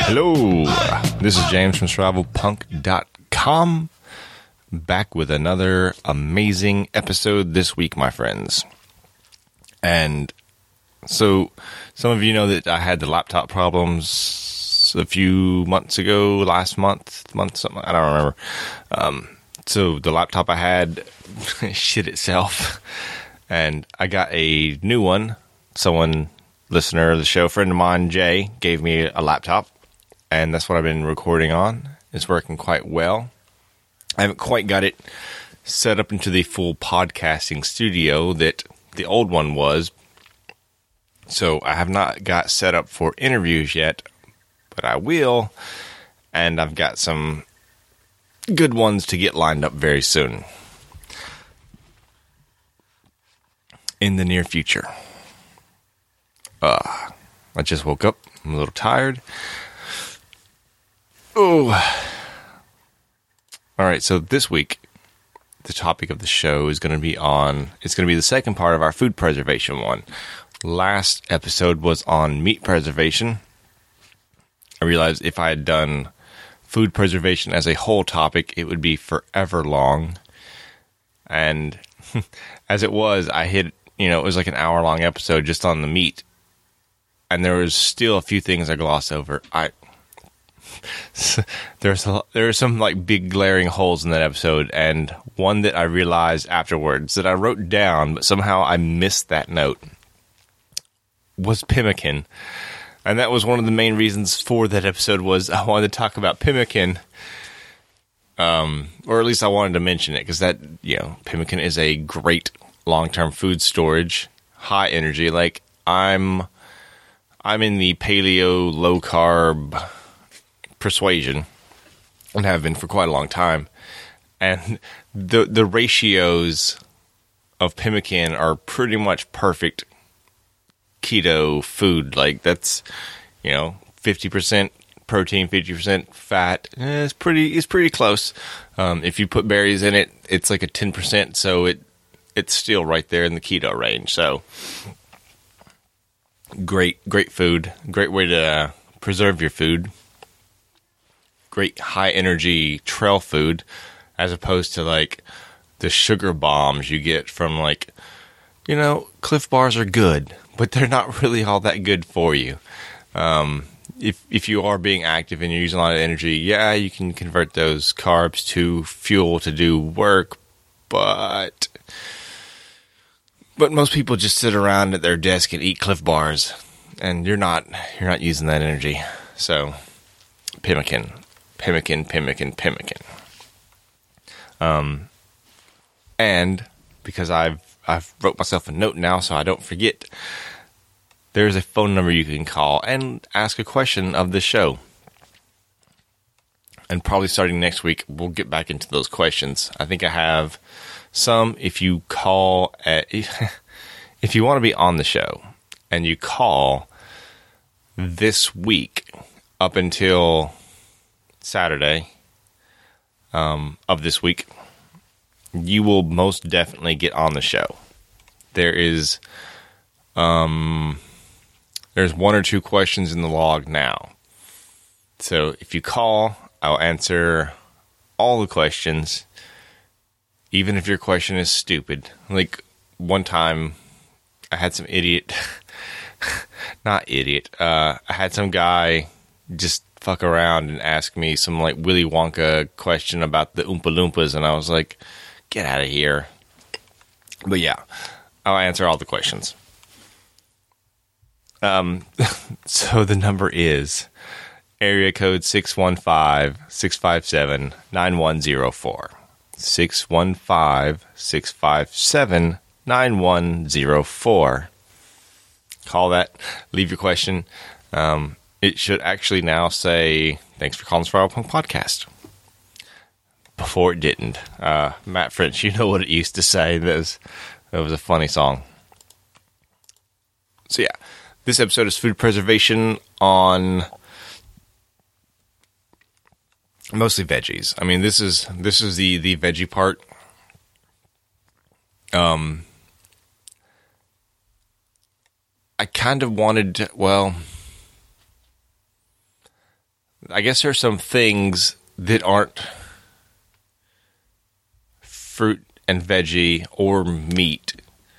Hello, this is James from survivalpunk.com, back with another amazing episode this week, my friends. And so, some of you know that I had the laptop problems a few months ago, last month, something, I don't remember. So the laptop I had shit itself, and I got a new one. Someone, listener of the show, friend of mine, Jay, gave me a laptop, and that's what I've been recording on. It's working quite well. I haven't quite got it set up into the full podcasting studio that the old one was, so I have not got set up for interviews yet, but I will, and I've got some good ones to get lined up very soon in the near future. I just woke up. I'm a little tired. Oh. All right, so this week, the topic of the show is going to be the second part of our food preservation one. Last episode was on meat preservation. I realized if I had done food preservation as a whole topic, it would be forever long. And as it was, I hit, it was like an hour-long episode just on the meat. And there was still a few things I glossed over. There are some like big glaring holes in that episode, and one that I realized afterwards that I wrote down, but somehow I missed that note, was pemmican. And that was one of the main reasons for that episode, was I wanted to talk about pemmican, or at least I wanted to mention it, because that, pemmican is a great long-term food storage, high energy. Like, I'm in the paleo, low-carb persuasion, and have been for quite a long time. And the ratios of pemmican are pretty much perfect keto food. Like, that's, 50% protein, 50% fat. It's pretty close. If you put berries in it, it's like a 10%, so it's still right there in the keto range. So great food, great way to preserve your food, great high energy trail food, as opposed to like the sugar bombs you get from like, Cliff Bars are good, but they're not really all that good for you. If you are being active and you're using a lot of energy, yeah, you can convert those carbs to fuel to do work, but most people just sit around at their desk and eat Cliff Bars, and you're not using that energy. So, pemmican. And because I've wrote myself a note now so I don't forget, there's a phone number you can call and ask a question of the show. And probably starting next week, we'll get back into those questions. I think I have some. If you call if you want to be on the show and you call this week up until Saturday of this week, you will most definitely get on the show. There's one or two questions in the log now. So if you call, I'll answer all the questions, even if your question is stupid. Like, one time, I had some idiot, I had some guy just fuck around and ask me some, like, Willy Wonka question about the Oompa Loompas, and I was like, get out of here. But yeah, I'll answer all the questions. So the number is area code 615-657-9104. 615-657-9104. Call that, leave your question. It should actually now say, thanks for calling Survival Punk Podcast. Before it didn't. Matt French, you know what it used to say. That was a funny song. So yeah, this episode is food preservation on mostly veggies. I mean, this is the veggie part. I kind of wanted to, well, I guess there's some things that aren't fruit and veggie or meat.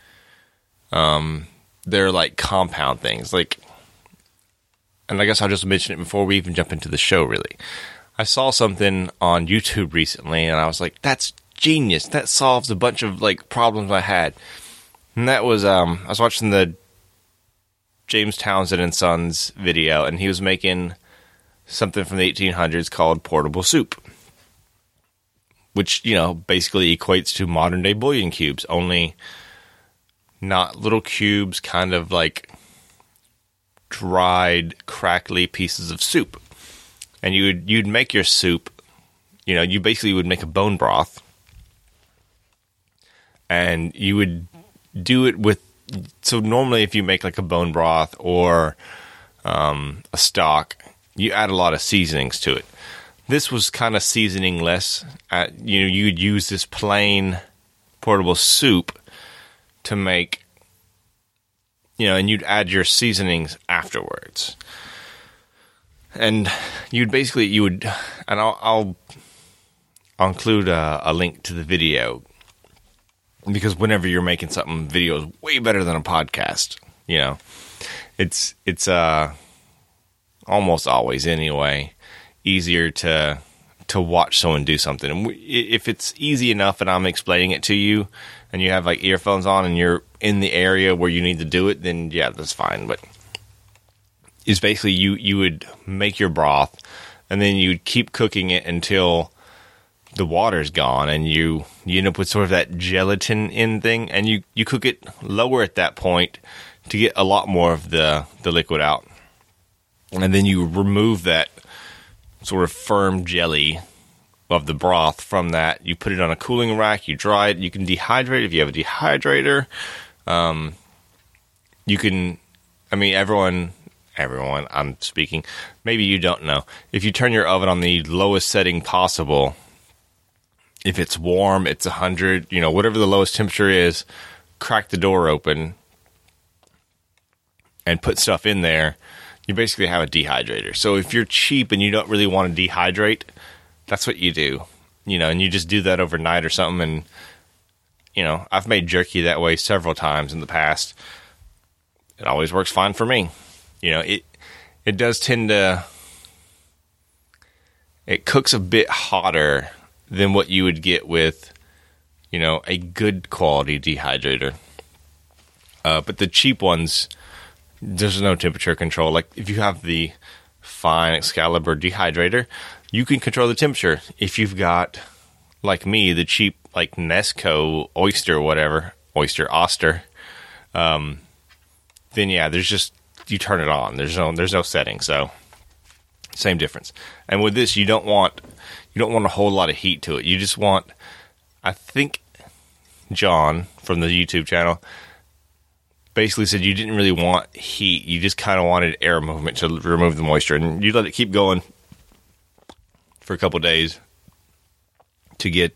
They're like compound things, like, and I guess I'll just mention it before we even jump into the show, really. I saw something on YouTube recently, and I was like, that's genius. That solves a bunch of, like, problems I had. And that was, I was watching the James Townsend and Sons video, and he was making something from the 1800s called portable soup, which, you know, basically equates to modern-day bouillon cubes, only not little cubes, kind of like dried, crackly pieces of soup. And you'd make your soup, you know, you basically would make a bone broth, and you would do it with, so normally if you make like a bone broth or a stock, you add a lot of seasonings to it. This was kind of seasoning less. You know, you'd use this plain portable soup to make, you know, and you'd add your seasonings afterwards. And you would, and I'll include a link to the video, because whenever you're making something, video is way better than a podcast. You know, it's almost always anyway easier to watch someone do something. And if it's easy enough and I'm explaining it to you, and you have like earphones on and you're in the area where you need to do it, then yeah, that's fine. But it's basically you would make your broth, and then you'd keep cooking it until the water's gone, and you end up with sort of that gelatin in thing, and you cook it lower at that point to get a lot more of the liquid out. And then you remove that sort of firm jelly of the broth from that. You put it on a cooling rack, you dry it, you can dehydrate if you have a dehydrator. You can, I mean, everyone, I'm speaking, maybe you don't know. If you turn your oven on the lowest setting possible, if it's warm, it's 100, you know, whatever the lowest temperature is, crack the door open and put stuff in there, you basically have a dehydrator. So if you're cheap and you don't really want to dehydrate, that's what you do, you know, and you just do that overnight or something. And, you know, I've made jerky that way several times in the past. It always works fine for me. You know, it does tend to, it cooks a bit hotter than what you would get with, you know, a good quality dehydrator. But the cheap ones, there's no temperature control. Like if you have the fine Excalibur dehydrator, you can control the temperature. If you've got, like me, the cheap like Nesco Oyster or whatever, Oster, then yeah, there's just, you turn it on. There's no setting. So same difference. And with this, you don't want a whole lot of heat to it. You just want, I think John from the YouTube channel basically said you didn't really want heat. You just kind of wanted air movement to remove the moisture, and you let it keep going for a couple days to get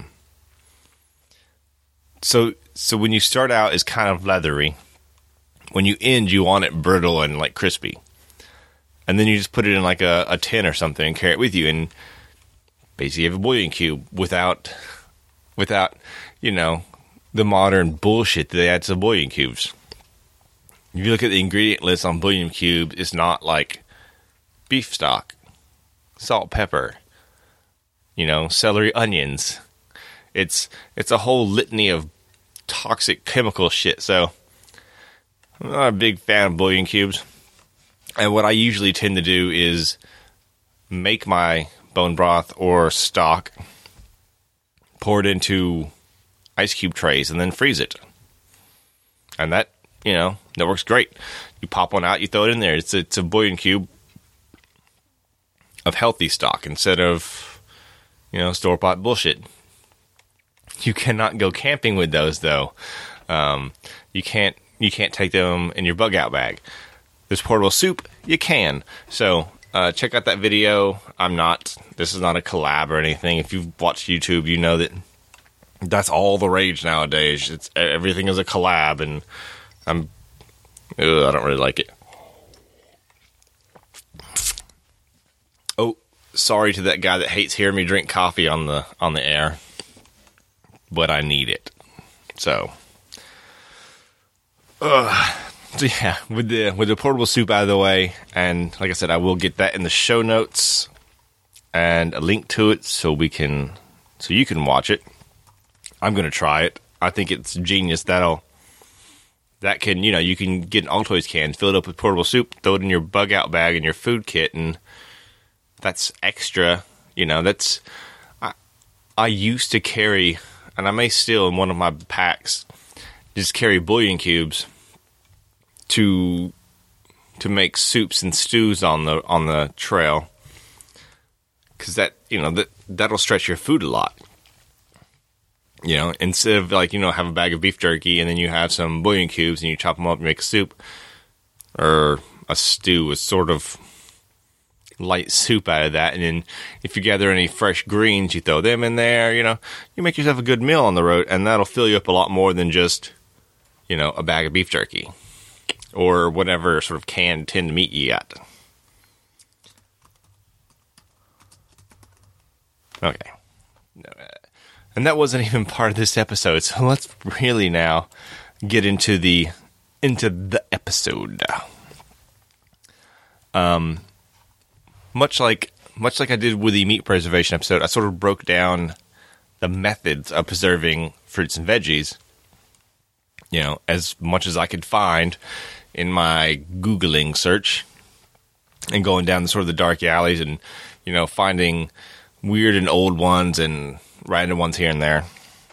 so when you start out, it's kind of leathery. When you end, you want it brittle and like crispy, and then you just put it in like a tin or something and carry it with you, and basically you have a bouillon cube without you know, the modern bullshit that they add to bouillon cubes. If you look at the ingredient list on bouillon cubes, it's not like beef stock, salt, pepper, you know, celery, onions. It's a whole litany of toxic chemical shit. So I'm not a big fan of bouillon cubes. And what I usually tend to do is make my bone broth or stock, pour it into ice cube trays, and then freeze it. And that, you know, that works great. You pop one out, you throw it in there. It's a bouillon cube of healthy stock instead of, you know, store-bought bullshit. You cannot go camping with those, though. You can't take them in your bug out bag. This portable soup, you can. So check out that video. This is not a collab or anything. If you've watched YouTube, you know that that's all the rage nowadays. Everything is a collab, and I don't really like it. Oh, sorry to that guy that hates hearing me drink coffee on the air, but I need it. So yeah, with the portable soup out of the way, and like I said, I will get that in the show notes and a link to it so you can watch it. I'm gonna try it. I think it's genius. That can, you can get an Altoids can, fill it up with portable soup, throw it in your bug out bag in your food kit, and that's extra. I used to carry, and I may still in one of my packs, just carry bouillon cubes to make soups and stews on the trail, because that'll stretch your food a lot. Instead of have a bag of beef jerky and then you have some bouillon cubes and you chop them up and make a soup or a stew, a sort of light soup out of that. And then if you gather any fresh greens, you throw them in there. You make yourself a good meal on the road, and that'll fill you up a lot more than just a bag of beef jerky or whatever sort of canned tinned meat you got. Okay. And that wasn't even part of this episode, so let's really now get into the episode. Much like I did with the meat preservation episode, I sort of broke down the methods of preserving fruits and veggies, as much as I could find in my Googling search, and going down the dark alleys and, finding weird and old ones and random ones here and there.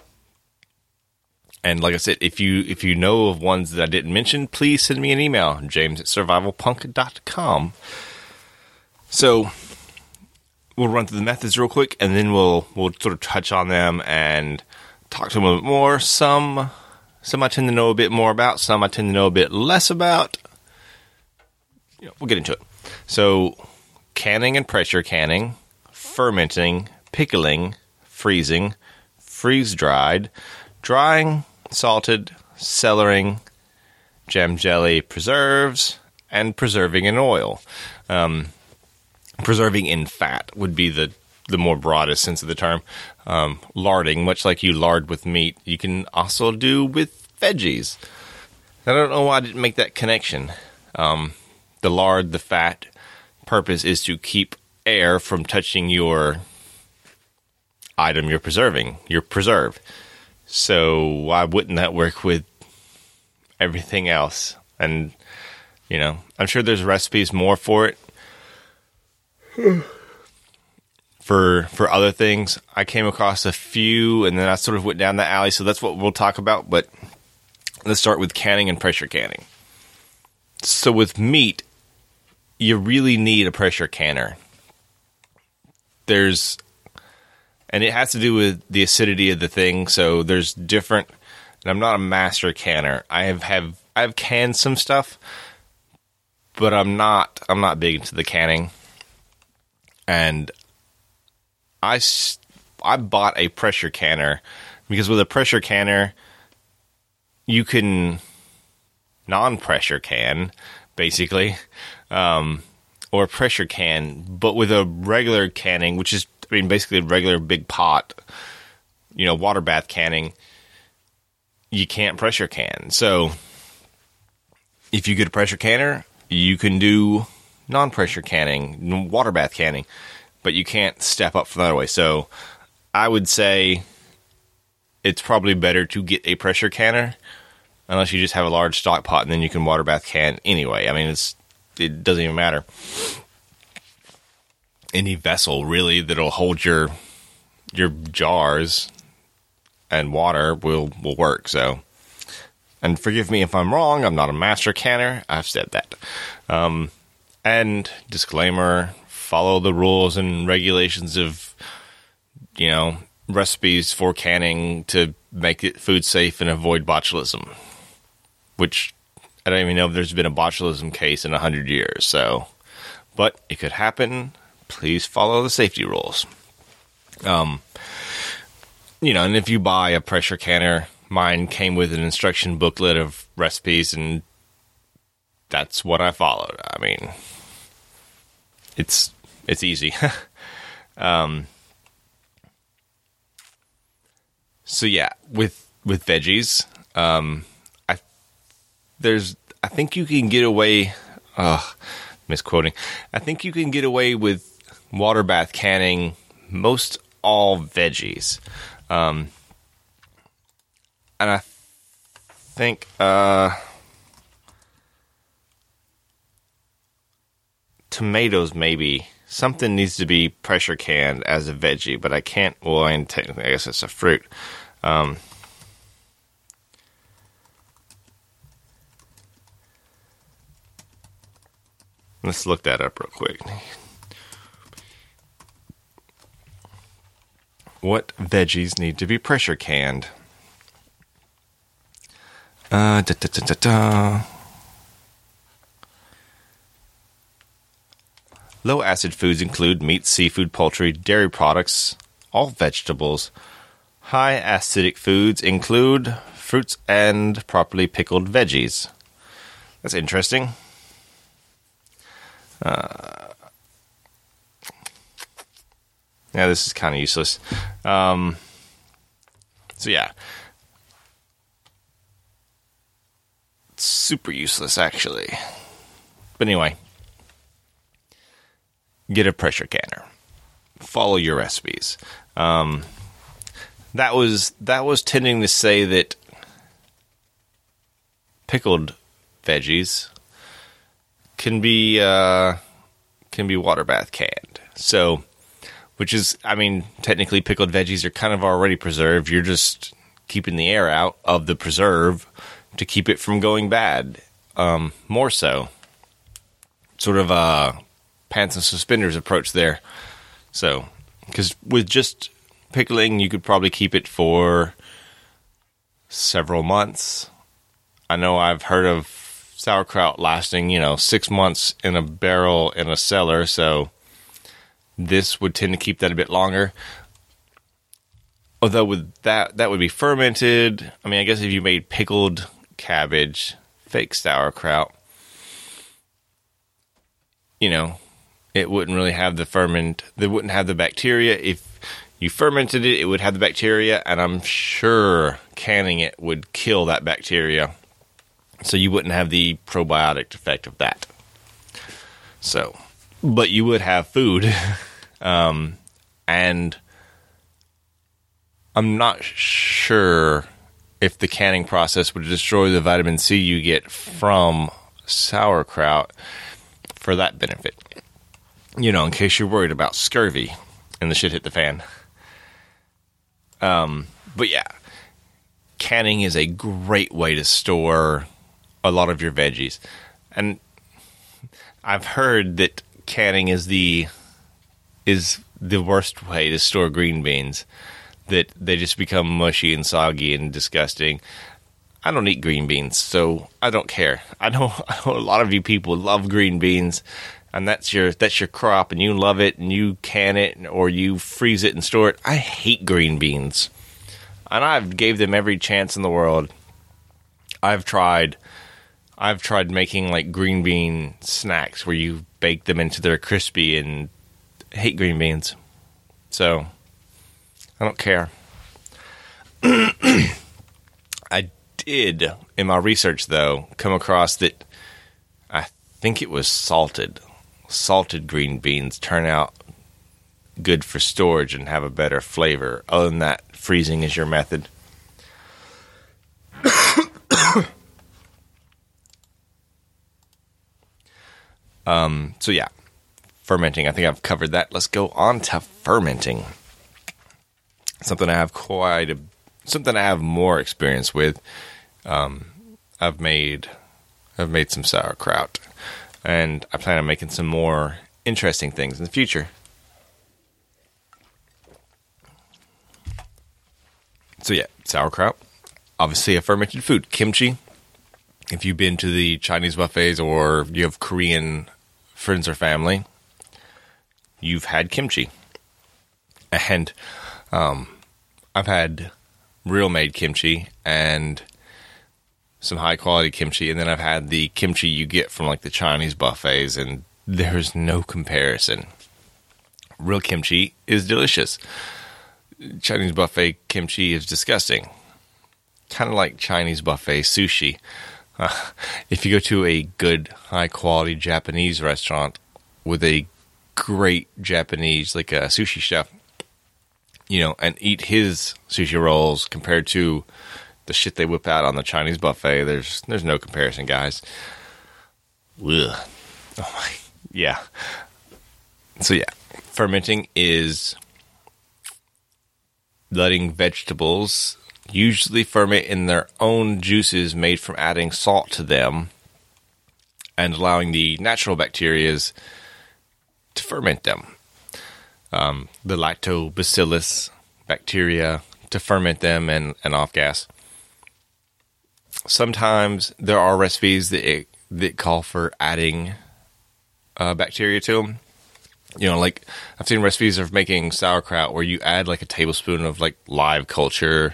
And like I said, if you know of ones that I didn't mention, please send me an email, james@survivalpunk.com. So we'll run through the methods real quick, and then we'll sort of touch on them and talk to them a little bit more. Some I tend to know a bit more about, some I tend to know a bit less about. We'll get into it. So canning and pressure canning, fermenting, pickling, freezing, freeze-dried, drying, salted, cellaring, jam jelly, preserves, and preserving in oil. Preserving in fat would be the more broadest sense of the term. Larding, much like you lard with meat, you can also do with veggies. I don't know why I didn't make that connection. The lard, the fat, purpose is to keep air from touching your item you're preserving, your preserve. So why wouldn't that work with everything else? And, I'm sure there's recipes more for it. For other things, I came across a few, and then I sort of went down the alley, so that's what we'll talk about. But let's start with canning and pressure canning. So with meat, you really need a pressure canner. And it has to do with the acidity of the thing. So there's different, and I'm not a master canner. I've canned some stuff, but I'm not big into the canning. And I bought a pressure canner because with a pressure canner, you can non-pressure can, basically, or pressure can. But with a regular canning, which is, basically a regular big pot, water bath canning, you can't pressure can. So if you get a pressure canner, you can do non-pressure canning, water bath canning, but you can't step up from that way. So I would say it's probably better to get a pressure canner, unless you just have a large stock pot and then you can water bath can anyway. It doesn't even matter. Any vessel really that'll hold your jars and water will work. So, and forgive me if I'm wrong. I'm not a master canner. I've said that. And disclaimer: follow the rules and regulations of recipes for canning to make it food safe and avoid botulism. Which I don't even know if there's been a botulism case in 100 years. So, but it could happen. Please follow the safety rules. And if you buy a pressure canner, mine came with an instruction booklet of recipes, and that's what I followed. It's easy. So yeah, with veggies, I think you can get away. Misquoting. I think you can get away with water bath canning most all veggies, and I think tomatoes maybe. Something needs to be pressure canned as a veggie, but I can't. Well, technically, I guess it's a fruit. Let's look that up real quick. What veggies need to be pressure canned? Low acid foods include meat, seafood, poultry, dairy products, all vegetables. High acidic foods include fruits and properly pickled veggies. That's interesting. Yeah, this is kind of useless. So yeah. It's super useless, actually. But anyway. Get a pressure canner. Follow your recipes. That was tending to say that pickled veggies can be water bath canned. So, which is, I mean, technically pickled veggies are kind of already preserved. You're just keeping the air out of the preserve to keep it from going bad. More so. Sort of pants and suspenders approach there. So, because with just pickling, you could probably keep it for several months. I know I've heard of sauerkraut lasting, 6 months in a barrel in a cellar, so this would tend to keep that a bit longer. Although with that would be fermented. I mean, I guess if you made pickled cabbage, fake sauerkraut, it wouldn't really have they wouldn't have the bacteria. If you fermented it, it would have the bacteria, and I'm sure canning it would kill that bacteria. So you wouldn't have the probiotic effect of that. So, but you would have food. And I'm not sure if the canning process would destroy the vitamin C you get from sauerkraut for that benefit. In case you're worried about scurvy and the shit hit the fan. But yeah, canning is a great way to store a lot of your veggies. And I've heard that canning is the worst way to store green beans, that they just become mushy and soggy and disgusting. I don't eat green beans, so I don't care. I know a lot of you people love green beans, and that's your crop, and you love it, and you can it, or you freeze it and store it. I hate green beans, and I've gave them every chance in the world. I've tried making like green bean snacks where you bake them into their crispy, and hate green beans. So I don't care. I did, in my research though, come across that I think it was salted green beans turn out good for storage and have a better flavor. Other than that, freezing is your method. So yeah, fermenting. I think I've covered that. Let's go on to fermenting. Something I have more experience with. I've made some sauerkraut, and I plan on making some more interesting things in the future. So yeah, sauerkraut, obviously a fermented food. Kimchi. If you've been to the Chinese buffets or you have Korean friends or family, you've had kimchi. And I've had real made kimchi and some high quality kimchi, and then I've had the kimchi you get from like the Chinese buffets, and there's no comparison. real kimchi is delicious. Chinese buffet kimchi is disgusting. Kind of like Chinese buffet sushi. If you go to a good, high-quality Japanese restaurant with a great Japanese, like a sushi chef, and eat his sushi rolls compared to the shit they whip out on the Chinese buffet, there's no comparison, guys. Ugh. Oh my, yeah. So yeah, fermenting is letting vegetables usually ferment in their own juices made from adding salt to them and allowing the natural bacteria to ferment them. The lactobacillus bacteria to ferment them and off-gas. Sometimes there are recipes that call for adding bacteria to them. Like I've seen recipes of making sauerkraut where you add like a tablespoon of like live culture.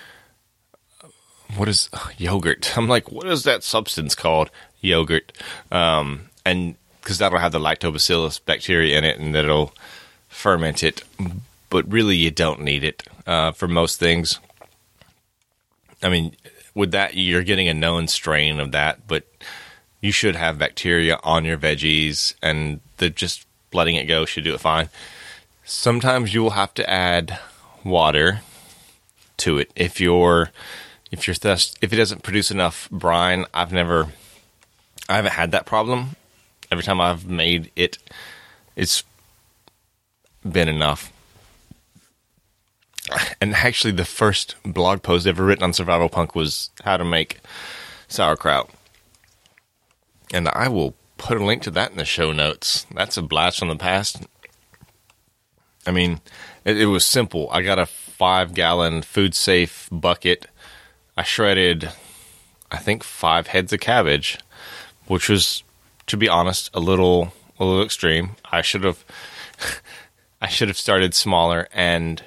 What is yogurt? I'm like, what is that substance called? Yogurt. And because that'll have the lactobacillus bacteria in it and that'll ferment it. But really you don't need it for most things. I mean, with that, you're getting a known strain of that, but you should have bacteria on your veggies, and just letting it go should do it fine. Sometimes you will have to add water to it if it doesn't produce enough brine. I haven't had that problem. Every time I've made it, it's been enough. And actually, the first blog post ever written on Survival Punk was how to make sauerkraut. And I will put a link to that in the show notes. That's a blast from the past. I mean, it was simple. I got a 5-gallon food-safe bucket. I shredded, I think, 5 heads of cabbage, which was, to be honest, a little extreme. I should have started smaller, and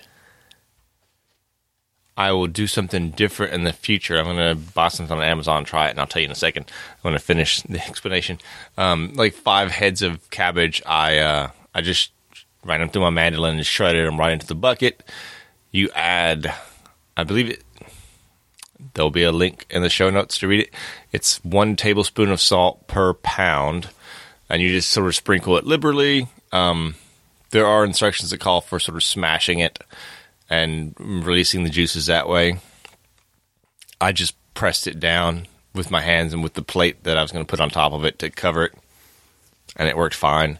I will do something different in the future. I'm going to buy something on Amazon, try it, and I'll tell you in a second. I'm going to finish the explanation. Like 5 heads of cabbage, I just ran them through my mandolin and shredded them right into the bucket. You add, I believe there'll be a link in the show notes to read it. It's 1 tablespoon of salt per pound, and you just sort of sprinkle it liberally. There are instructions that call for sort of smashing it and releasing the juices that way. I just pressed it down with my hands and with the plate that I was going to put on top of it to cover it, and it worked fine.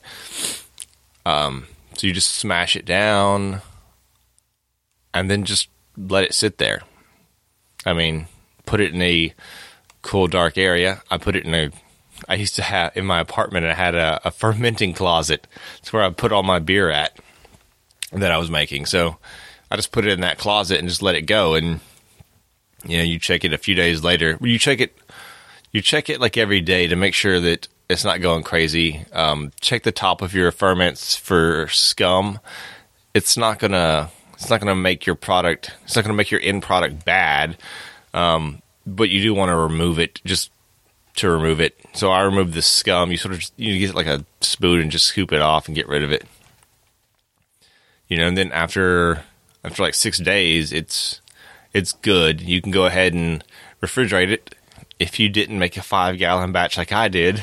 So you just smash it down and then just let it sit there. I mean, put it in a cool, dark area. I used to have, in my apartment, I had a fermenting closet. It's where I put all my beer at that I was making. So I just put it in that closet and just let it go. And, you check it a few days later. You check it like every day to make sure that it's not going crazy. Check the top of your ferments for scum. It's not gonna make your product. It's not gonna make your end product bad. But you do want to remove it just to remove it. So I removed the scum. You sort of you get like a spoon and just scoop it off and get rid of it. And then after like 6 days, it's good. You can go ahead and refrigerate it if you didn't make a 5-gallon batch like I did,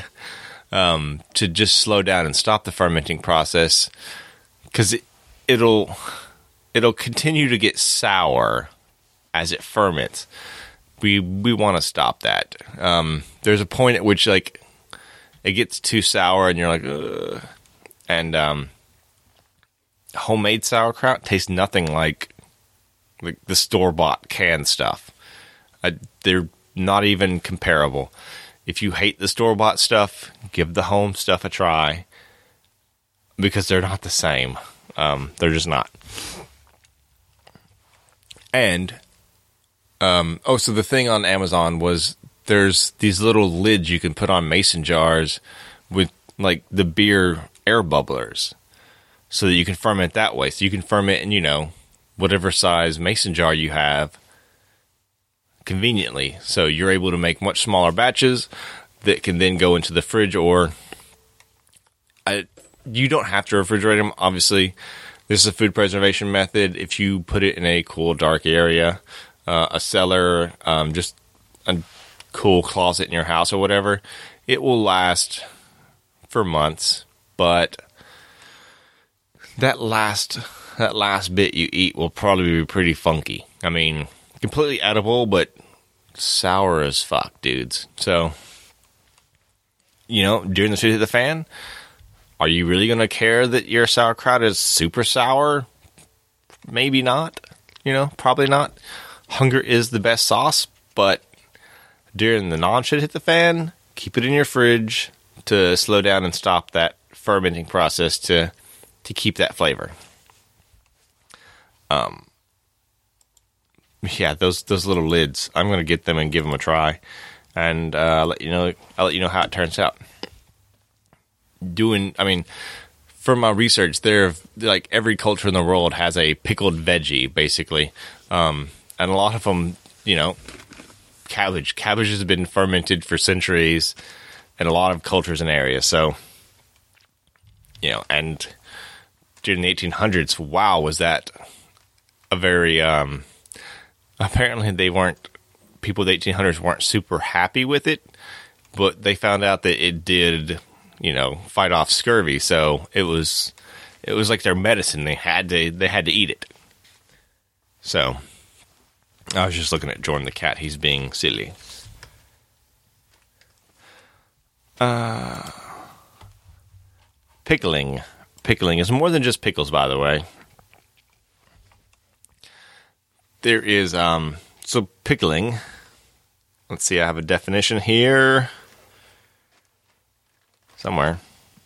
to just slow down and stop the fermenting process, because it'll continue to get sour as it ferments. We want to stop that. There's a point at which like it gets too sour and you're like, ugh. And homemade sauerkraut tastes nothing like the store-bought canned stuff. They're not even comparable. If you hate the store-bought stuff, give the home stuff a try, because they're not the same. They're just not. And so the thing on Amazon was there's these little lids you can put on mason jars with like the beer air bubblers, so that you can ferment that way. So you can ferment in, whatever size mason jar you have conveniently. So you're able to make much smaller batches that can then go into the fridge, or you don't have to refrigerate them. Obviously, this is a food preservation method. If you put it in a cool, dark area, a cellar, just a cool closet in your house or whatever, it will last for months. But that last bit you eat will probably be pretty funky. I mean, completely edible, but sour as fuck, dudes. So, during the shit hit the fan, are you really going to care that your sauerkraut is super sour? Maybe not. Probably not. Hunger is the best sauce, but during the non-shit hit the fan, keep it in your fridge to slow down and stop that fermenting process to keep that flavor. Yeah, those little lids, I'm going to get them and give them a try, and I'll let you know how it turns out. From my research, like every culture in the world has a pickled veggie, basically, and a lot of them, cabbage has been fermented for centuries in a lot of cultures and areas. So, and during the 1800s, wow, was that a very apparently people of the 1800s weren't super happy with it, but they found out that it did, fight off scurvy. So it was like their medicine. They had to eat it. So I was just looking at Jordan the cat. He's being silly. Pickling. Pickling is more than just pickles, by the way. There is, so pickling, let's see, I have a definition here somewhere.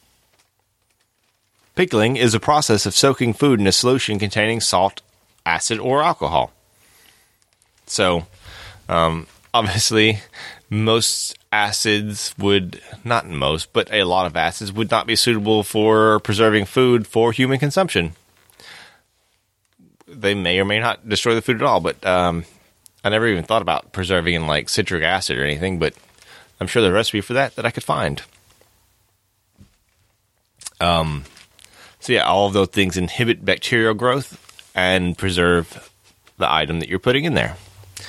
Pickling is a process of soaking food in a solution containing salt, acid, or alcohol. So, obviously, most acids not most, but a lot of acids would not be suitable for preserving food for human consumption. They may or may not destroy the food at all, but I never even thought about preserving in like citric acid or anything, but I'm sure there's a recipe for that I could find. So yeah, all of those things inhibit bacterial growth and preserve the item that you're putting in there.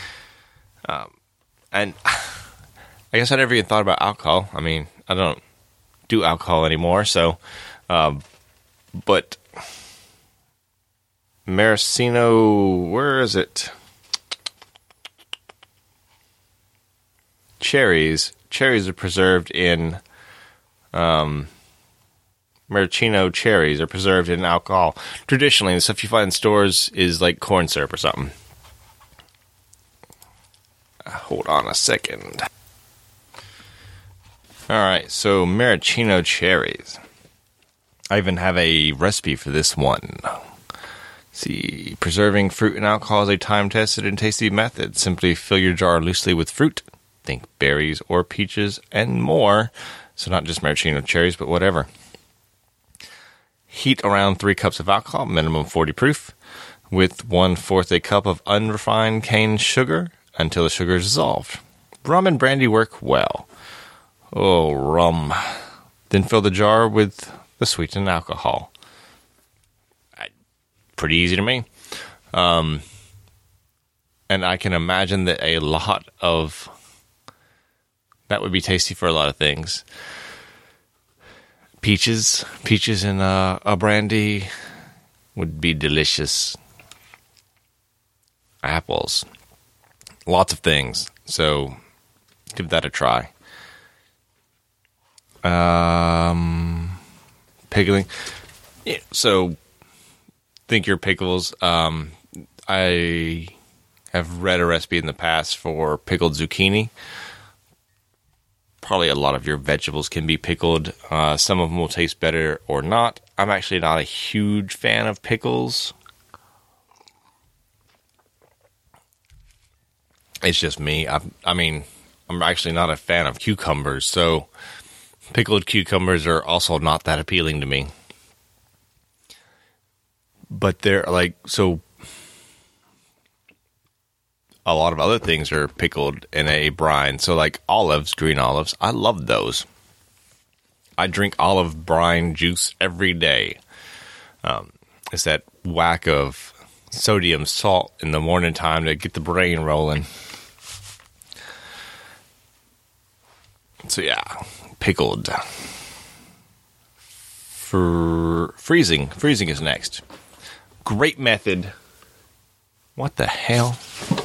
And I guess I never even thought about alcohol. I mean, I don't do alcohol anymore, so, but maraschino, where is it? Cherries are preserved in, maraschino cherries are preserved in alcohol. Traditionally, the stuff you find in stores is like corn syrup or something. Hold on a second. Alright, so maraschino cherries. I even have a recipe for this one. See, preserving fruit and alcohol is a time-tested and tasty method. Simply fill your jar loosely with fruit. Think berries or peaches and more. So not just maraschino cherries, but whatever. Heat around 3 cups of alcohol, minimum 40 proof, with 1/4 a cup of unrefined cane sugar until the sugar is dissolved. Rum and brandy work well. Oh, rum. Then fill the jar with the sweetened alcohol. Pretty easy to me. And I can imagine that that would be tasty for a lot of things. Peaches in a brandy would be delicious. Apples. Lots of things. So give that a try. Pickling. Yeah, so think your pickles. I have read a recipe in the past for pickled zucchini. Probably a lot of your vegetables can be pickled. Some of them will taste better or not. I'm actually not a huge fan of pickles. It's just me. I'm actually not a fan of cucumbers, so pickled cucumbers are also not that appealing to me. But they're so a lot of other things are pickled in a brine. So like olives, green olives, I love those. I drink olive brine juice every day. It's that whack of sodium salt in the morning time to get the brain rolling. So yeah, pickled. For freezing is next. Great method. What the hell?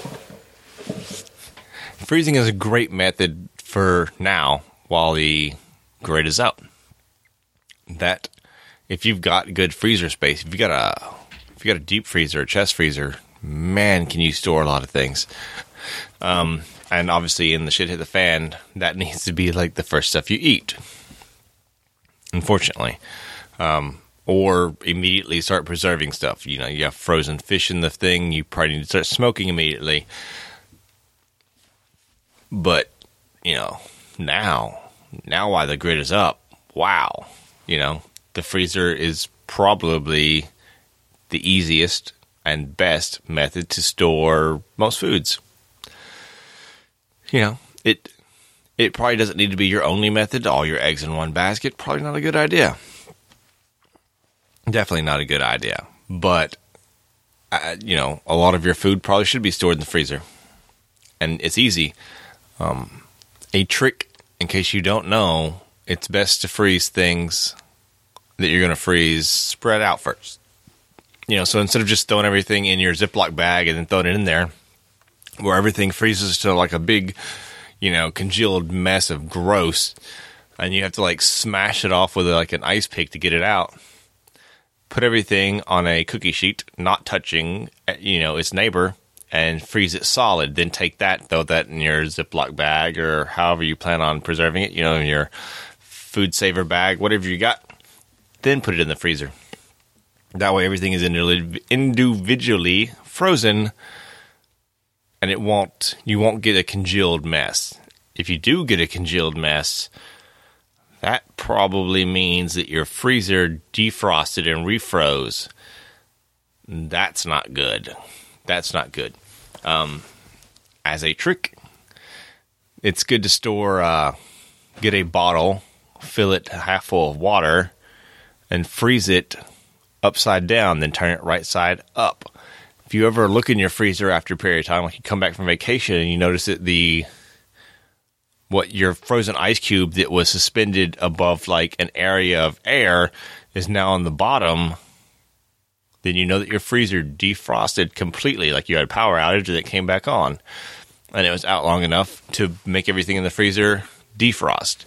Freezing is a great method for now while the grid is out. That if you've got good freezer space, if you got a deep freezer, a chest freezer, man, can you store a lot of things. And obviously in the shit hit the fan, that needs to be like the first stuff you eat. Unfortunately. Or immediately start preserving stuff. You know, you have frozen fish in the thing, you probably need to start smoking immediately. But, you know, now while the grid is up, wow. You know, the freezer is probably the easiest and best method to store most foods. You know, it probably doesn't need to be your only method. All your eggs in one basket, probably not a good idea. Definitely not a good idea. But, you know, a lot of your food probably should be stored in the freezer. And it's easy. A trick, in case you don't know, it's best to freeze things that you're going to freeze spread out first. You know, so instead of just throwing everything in your Ziploc bag and then throwing it in there, where everything freezes to like a big, you know, congealed mess of gross, and you have to like smash it off with like an ice pick to get it out. Put everything on a cookie sheet, not touching, you know, its neighbor, and freeze it solid. Then take that, throw that in your Ziploc bag or however you plan on preserving it, you know, in your food saver bag, whatever you got. Then put it in the freezer. That way everything is individually frozen, and you won't get a congealed mess. If you do get a congealed mess, that probably means that your freezer defrosted and refroze. That's not good. That's not good. As a trick, it's good to store, get a bottle, fill it half full of water, and freeze it upside down, then turn it right side up. If you ever look in your freezer after a period of time, like you come back from vacation and you notice that your frozen ice cube that was suspended above like an area of air is now on the bottom, then you know that your freezer defrosted completely, like you had a power outage and it came back on. And it was out long enough to make everything in the freezer defrost.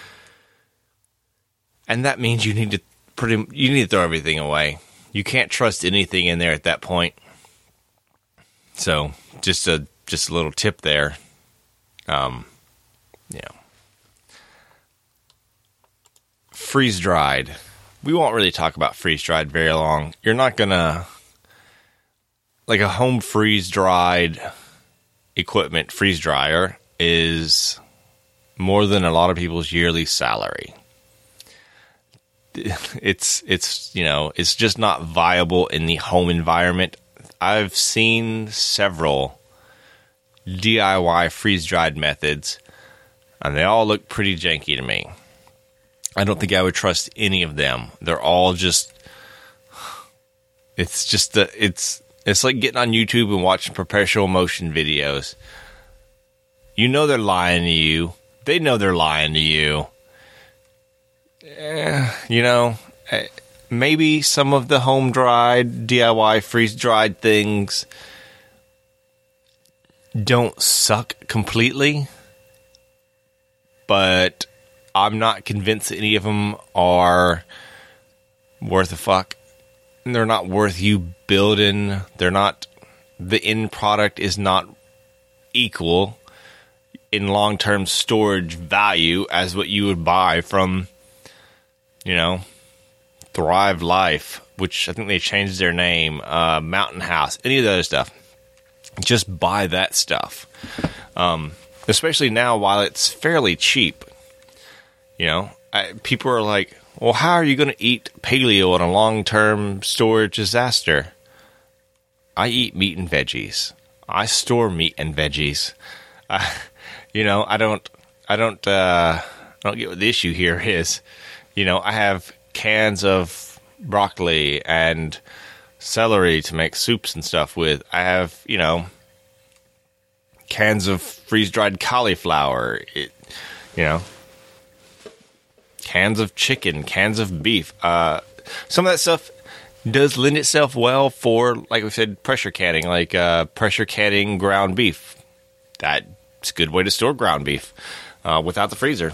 And that means you need to throw everything away. You can't trust anything in there at that point. So just a little tip there. Freeze dried. We won't really talk about freeze dried very long. You're not gonna, like, a home freeze dried equipment freeze dryer is more than a lot of people's yearly salary. It's just not viable in the home environment. I've seen several DIY freeze-dried methods, and they all look pretty janky to me. I don't think I would trust any of them. They're all just... It's like getting on YouTube and watching perpetual motion videos. You know they're lying to you. They know they're lying to you. Maybe some of the home-dried, DIY, freeze-dried things don't suck completely, but I'm not convinced that any of them are worth a fuck. They're not worth you building. The end product is not equal in long-term storage value as what you would buy from, Thrive Life, which I think they changed their name, Mountain House, any of the other stuff. Just buy that stuff. Especially now while it's fairly cheap. People are like, well, how are you going to eat paleo in a long-term storage disaster? I eat meat and veggies. I store meat and veggies. I don't get what the issue here is. I have cans of broccoli and celery to make soups and stuff with. I have, cans of freeze-dried cauliflower, cans of chicken, cans of beef. Some of that stuff does lend itself well for, like we said, pressure canning, like pressure canning ground beef. That's a good way to store ground beef without the freezer.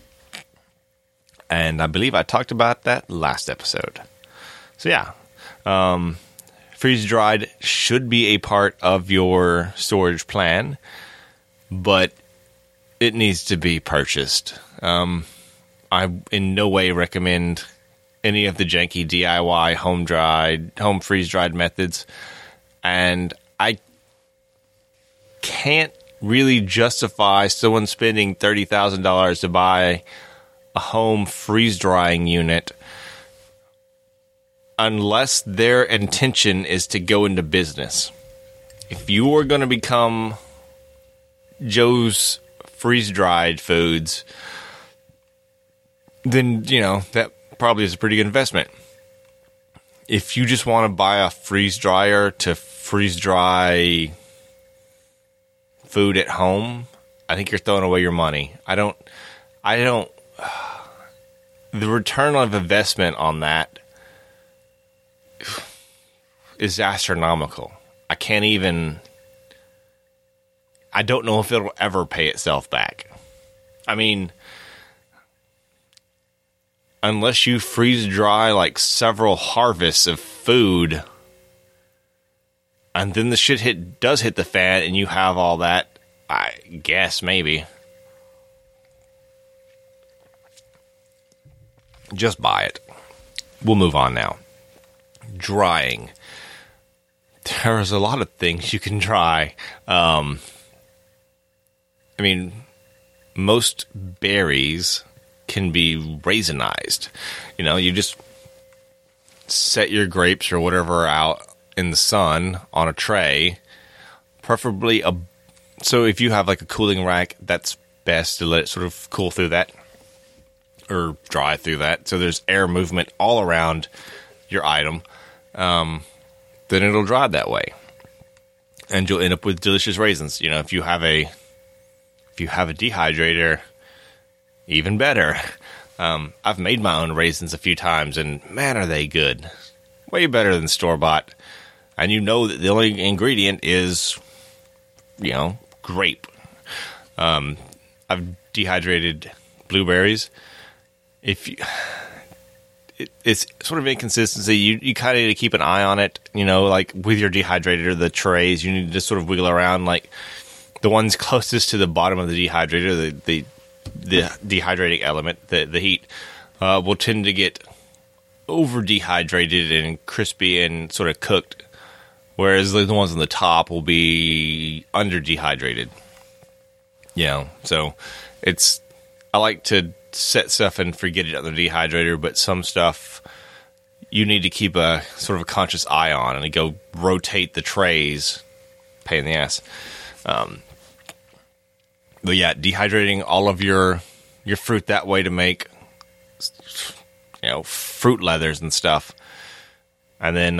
And I believe I talked about that last episode. So yeah, freeze-dried should be a part of your storage plan, but it needs to be purchased. I in no way recommend any of the janky DIY home freeze-dried methods, and I can't really justify someone spending $30,000 to buy a home freeze-drying unit unless their intention is to go into business. If you are going to become Joe's freeze-dried foods, then, that probably is a pretty good investment. If you just want to buy a freeze dryer to freeze dry food at home, I think you're throwing away your money. I don't, the return on investment on that is astronomical. I don't know if it'll ever pay itself back. I mean, unless you freeze dry like several harvests of food, and then the shit does hit the fan and you have all that, I guess maybe. Just buy it. We'll move on now. Drying. There's a lot of things you can dry. Most berries can be raisinized. You just set your grapes or whatever out in the sun on a tray, preferably so if you have like a cooling rack, that's best to let it sort of cool through that or dry through that, so there's air movement all around your item. Then it'll dry that way, and you'll end up with delicious raisins. If you have a dehydrator, even better. I've made my own raisins a few times, and man, are they good. Way better than store-bought. And that the only ingredient is, grape. I've dehydrated blueberries. It's sort of inconsistency. You kind of need to keep an eye on it. Like with your dehydrator, the trays, you need to just sort of wiggle around. Like the ones closest to the bottom of the dehydrator, the dehydrating element, the heat, will tend to get over dehydrated and crispy and sort of cooked, whereas the ones on the top will be under dehydrated. So I like to set stuff and forget it on the dehydrator, but some stuff you need to keep a sort of a conscious eye on and go rotate the trays. Pain in the ass. But yeah, dehydrating all of your fruit that way to make, fruit leathers and stuff. And then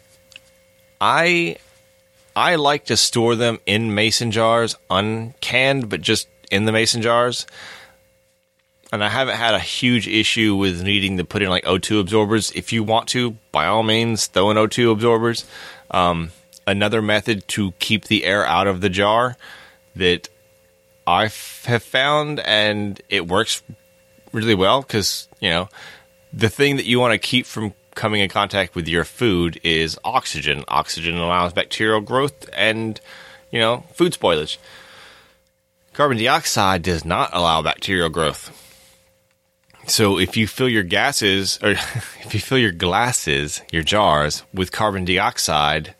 I like to store them in mason jars, uncanned, but just in the mason jars. And I haven't had a huge issue with needing to put in like O2 absorbers. If you want to, by all means, throw in O2 absorbers. Another method to keep the air out of the jar that I have found, and it works really well, because, the thing that you want to keep from coming in contact with your food is oxygen. Oxygen allows bacterial growth and, food spoilage. Carbon dioxide does not allow bacterial growth. So if you fill your gases, or if you fill your glasses, your jars, with carbon dioxide,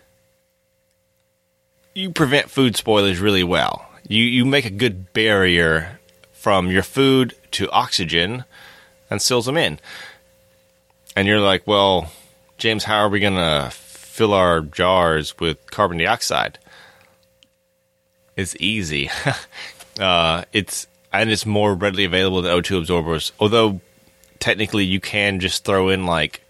you prevent food spoilage really well. You make a good barrier from your food to oxygen and seals them in. And you're like, well, James, how are we going to fill our jars with carbon dioxide? It's easy. It's more readily available than O2 absorbers. Although technically you can just throw in like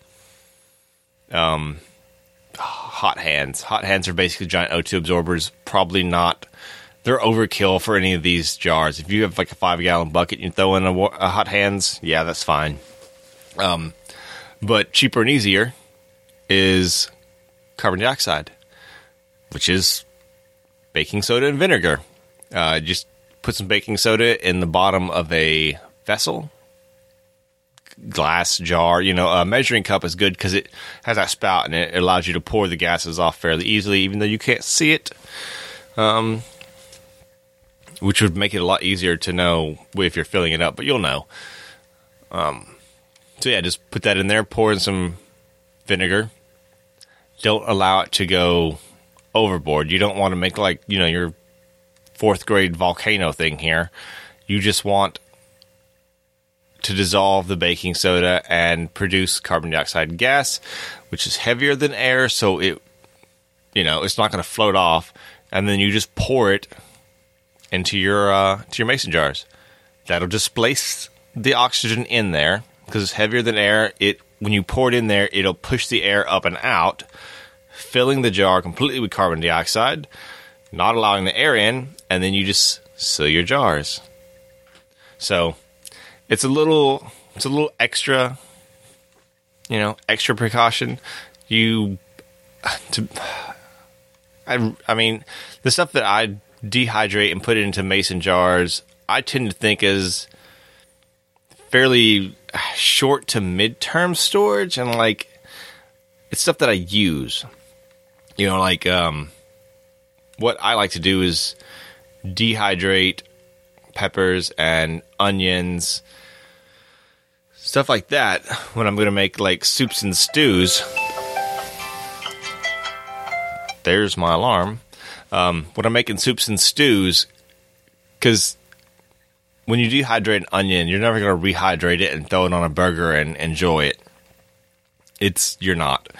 hot hands. Hot hands are basically giant O2 absorbers. Probably not. They're overkill for any of these jars. If you have like a 5-gallon bucket, you throw in a hot hands. Yeah, that's fine. But cheaper and easier is carbon dioxide, which is baking soda and vinegar. Just put some baking soda in the bottom of a vessel, glass jar. A measuring cup is good because it has that spout and it allows you to pour the gases off fairly easily, even though you can't see it. Which would make it a lot easier to know if you're filling it up, but you'll know. So yeah, just put that in there, pour in some vinegar. Don't allow it to go overboard. You don't want to make like, your 4th grade volcano thing here. You just want to dissolve the baking soda and produce carbon dioxide gas, which is heavier than air, so it's not going to float off. And then you just pour it into your mason jars. That'll displace the oxygen in there because it's heavier than air. When you pour it in there, it'll push the air up and out, filling the jar completely with carbon dioxide, not allowing the air in, and then you just seal your jars. So it's a little extra, extra precaution. I mean, the stuff that I dehydrate and put it into mason jars, I tend to think is fairly short to mid-term storage, and like it's stuff that I use. What I like to do is dehydrate peppers and onions, stuff like that, when I'm going to make like soups and stews. There's my alarm. When I'm making soups and stews, because when you dehydrate an onion, you're never going to rehydrate it and throw it on a burger and enjoy it. You're not.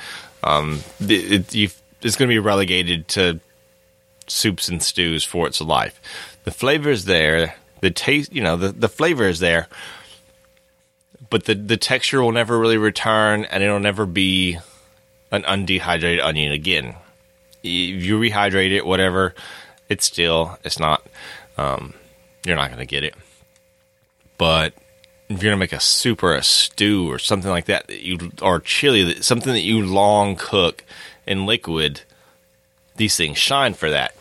It's going to be relegated to soups and stews for its life. The flavor is there. The taste, the flavor is there. But the texture will never really return, and it'll never be an undehydrated onion again. If you rehydrate it, whatever, it's not, you're not going to get it. But if you're going to make a soup or a stew or something like that, or chili, something that you long cook in liquid, these things shine for that.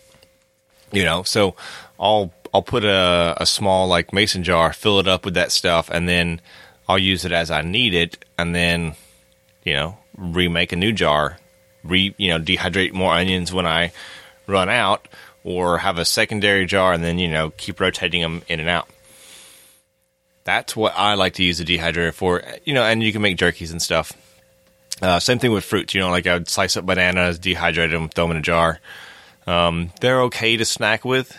So I'll put a small like mason jar, fill it up with that stuff, and then I'll use it as I need it, and then, remake a new jar, dehydrate more onions when I run out, or have a secondary jar and then, keep rotating them in and out. That's what I like to use the dehydrator for, and you can make jerkies and stuff. Same thing with fruits, like I would slice up bananas, dehydrate them, throw them in a jar. They're okay to snack with,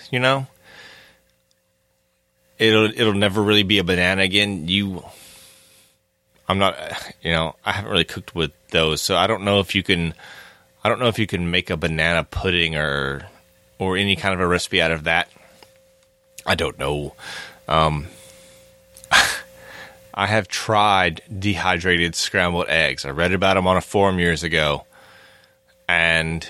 It'll never really be a banana again. I'm not, I haven't really cooked with those, so I don't know if you can make a banana pudding or any kind of a recipe out of that. I don't know. I have tried dehydrated scrambled eggs. I read about them on a forum years ago, and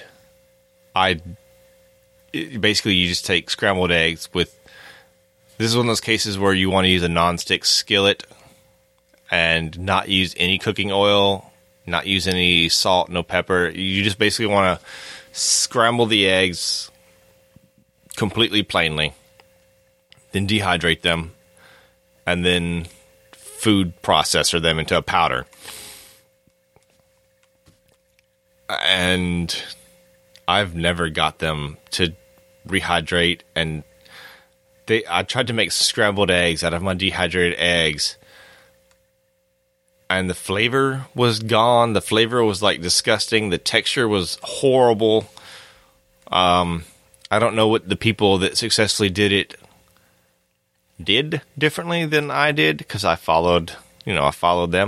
basically you just take scrambled eggs with. This is one of those cases where you want to use a nonstick skillet and not use any cooking oil, not use any salt, no pepper. You just basically want to scramble the eggs completely plainly, then dehydrate them, and then food processor them into a powder. And I've never got them to rehydrate, and I tried to make scrambled eggs out of my dehydrated eggs, and the flavor was gone. The flavor was like disgusting. The texture was horrible. I don't know what the people that successfully did it did differently than I did, because I followed them.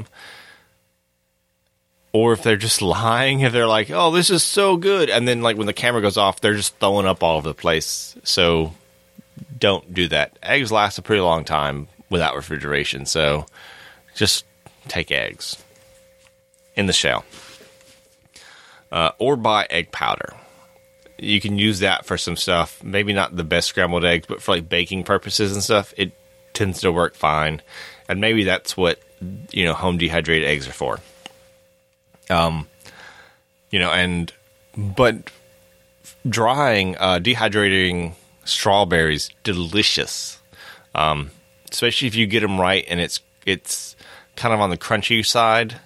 Or if they're just lying, if they're like, oh, this is so good, and then like when the camera goes off, they're just throwing up all over the place. So don't do that. Eggs last a pretty long time without refrigeration, so just take eggs in the shell. Or buy egg powder. You can use that for some stuff. Maybe not the best scrambled eggs, but for like baking purposes and stuff, it tends to work fine. And maybe that's what, home dehydrated eggs are for. But drying, dehydrating strawberries, delicious. Especially if you get them right and it's kind of on the crunchy side.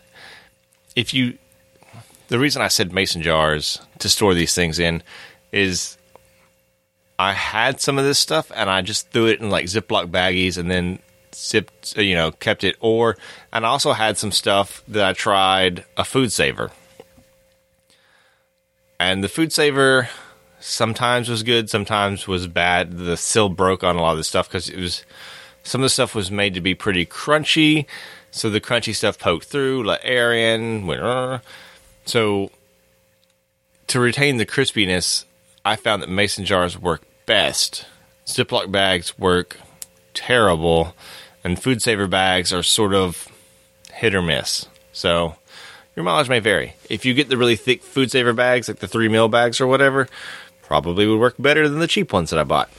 The reason I said mason jars to store these things in is I had some of this stuff and I just threw it in like Ziploc baggies and then kept it. And I also had some stuff that I tried a Food Saver. And the Food Saver sometimes was good, sometimes was bad. The seal broke on a lot of this stuff because some of the stuff was made to be pretty crunchy. So the crunchy stuff poked through, let air in. So to retain the crispiness, I found that mason jars work best. Ziploc bags work terrible, and Food Saver bags are sort of hit or miss. So your mileage may vary. If you get the really thick Food Saver bags, like the 3 mil bags or whatever, probably would work better than the cheap ones that I bought.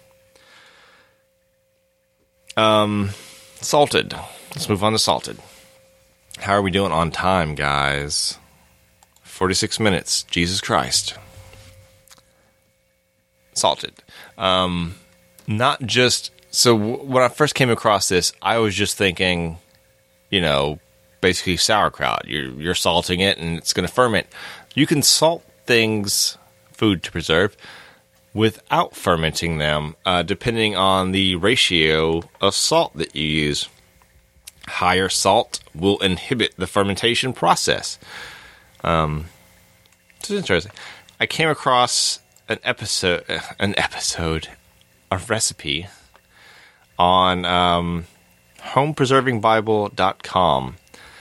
Salted. Let's move on to salted. How are we doing on time, guys? 46 minutes. Jesus Christ. Salted. Not just... So when I first came across this, I was just thinking, basically sauerkraut. You're salting it and it's going to ferment. You can salt things, food to preserve, without fermenting them, depending on the ratio of salt that you use. Higher salt will inhibit the fermentation process. It's interesting. I came across a recipe on homepreservingbible.com.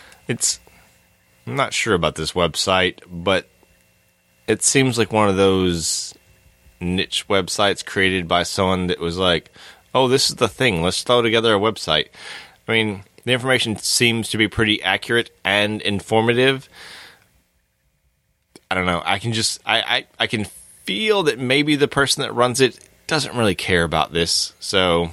I'm not sure about this website, but it seems like one of those niche websites created by someone that was like, oh, this is the thing, let's throw together a website. I mean, the information seems to be pretty accurate and informative. I don't know. I can feel that maybe the person that runs it doesn't really care about this. So,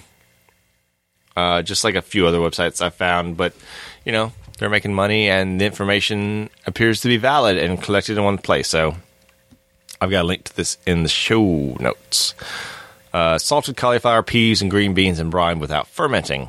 just like a few other websites I found, but they're making money and the information appears to be valid and collected in one place. So, I've got a link to this in the show notes. Salted cauliflower, peas, and green beans in brine without fermenting.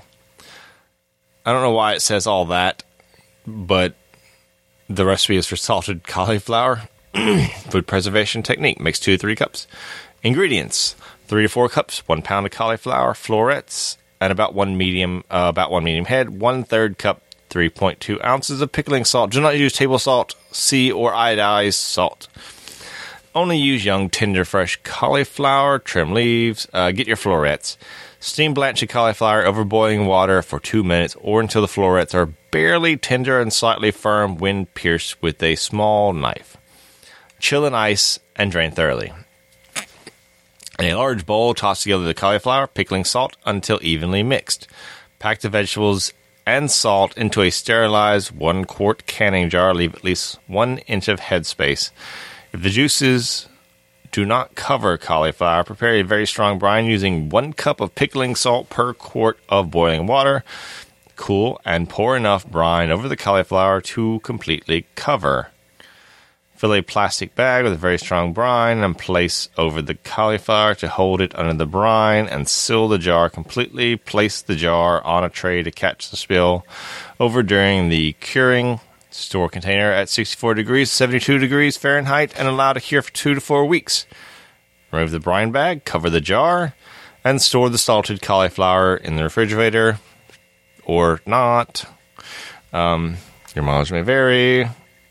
I don't know why it says all that, but the recipe is for salted cauliflower. Food preservation technique. Makes 2 to 3 cups. Ingredients: 3 to 4 cups, 1 pound of cauliflower, florets, and about one medium head. 1/3 cup, 3.2 ounces of pickling salt. Do not use table salt, sea or iodized salt. Only use young, tender, fresh cauliflower. Trim leaves. Get your florets. Steam blanched cauliflower over boiling water for 2 minutes or until the florets are barely tender and slightly firm when pierced with a small knife. Chill in ice and drain thoroughly. In a large bowl, toss together the cauliflower, pickling salt until evenly mixed. Pack the vegetables and salt into a sterilized 1-quart canning jar. Leave at least 1 inch of headspace. If the juices do not cover cauliflower, prepare a very strong brine using 1 cup of pickling salt per quart of boiling water. Cool and pour enough brine over the cauliflower to completely cover. Fill a plastic bag with a very strong brine and place over the cauliflower to hold it under the brine and seal the jar completely. Place the jar on a tray to catch the spill over during the curing. Store container at 64 degrees, 72 degrees Fahrenheit, and allow to cure for 2 to 4 weeks. Remove the brine bag, cover the jar, and store the salted cauliflower in the refrigerator or not. Your mileage may vary.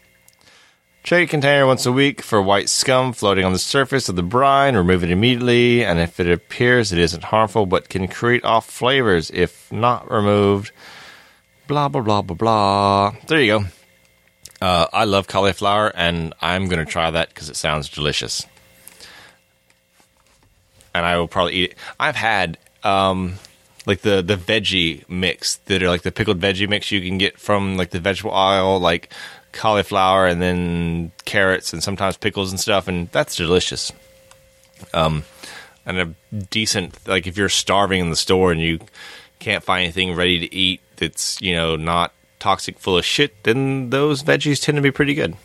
Check container once a week for white scum floating on the surface of the brine. Remove it immediately, and if it appears it isn't harmful but can create off flavors if not removed. Blah, blah, blah, blah, blah. There you go. I love cauliflower, and I'm going to try that because it sounds delicious. And I will probably eat it. I've had like the veggie mix that are like the pickled veggie mix you can get from like the vegetable aisle, like cauliflower and then carrots and sometimes pickles and stuff, and that's delicious. And a decent, like if you're starving in the store and you can't find anything ready to eat that's, you know, not toxic full of shit, then those veggies tend to be pretty good.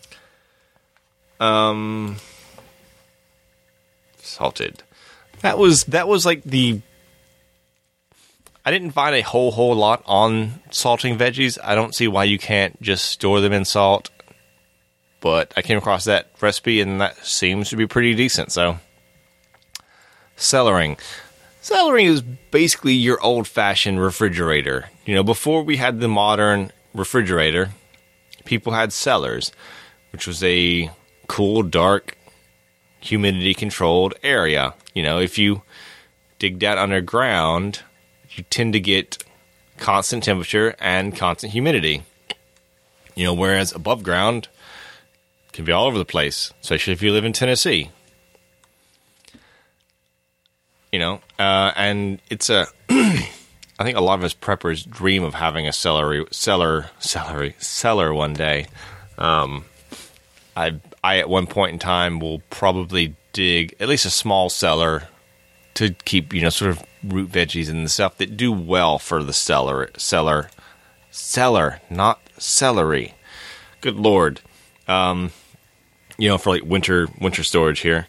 Salted. That was like the... I didn't find a whole lot on salting veggies. I don't see why you can't just store them in salt. But I came across that recipe, and that seems to be pretty decent, so... Cellaring. Cellaring is basically your old-fashioned refrigerator. You know, before we had the modern refrigerator, people had cellars, which was a cool, dark, humidity-controlled area. You know, if you dig down underground, you tend to get constant temperature and constant humidity. You know, whereas above ground can be all over the place, especially if you live in Tennessee. You know, and it's a... I think a lot of us preppers dream of having a cellar one day. I at one point in time will probably dig at least a small cellar to keep, you know, sort of root veggies and the stuff that do well for the cellar, not celery. Good Lord. You know, for like winter storage here.